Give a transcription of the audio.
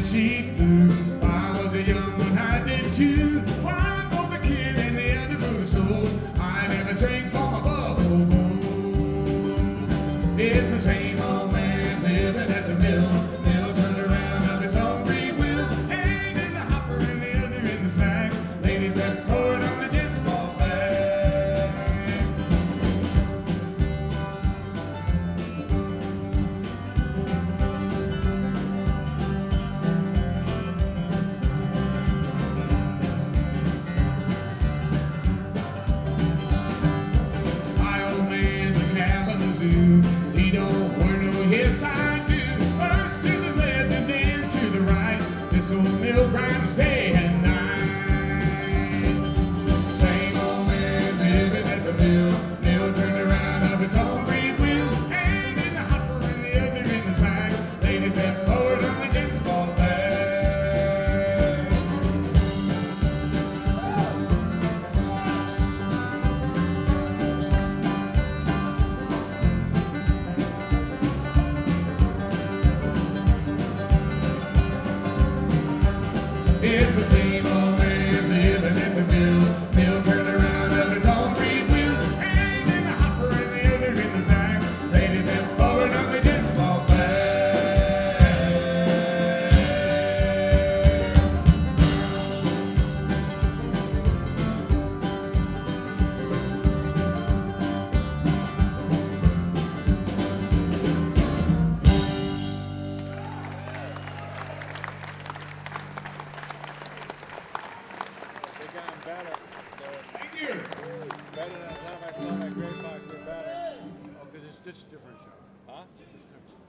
she flew. I was a young one, I did too. One for the kid and the other for the soul. I never strength for my bubble bowl. It's the same old man living at the mill. Mill turned around of its own free will. Hand in the hopper and the other in the sack. Ladies left forward on the gents fall back. My old man's a Kalamazoo. He don't wear no yes I do. First to the left and then to the right. This old mill grinds day and night. Same old man living at the mill. Mill turned around of its own free will. Hand in the hopper and the other in the sack. Ladies left forward on the gents fall back. It's the same old man living at the mill. Mill turned around of its own free will. Hand in the hopper and the other in the sack. Ladies step forward on the gents fall back. Think I'm better. Thank you. Better than the time I saw that great box. We're better. Oh, because it's just a different show. Huh?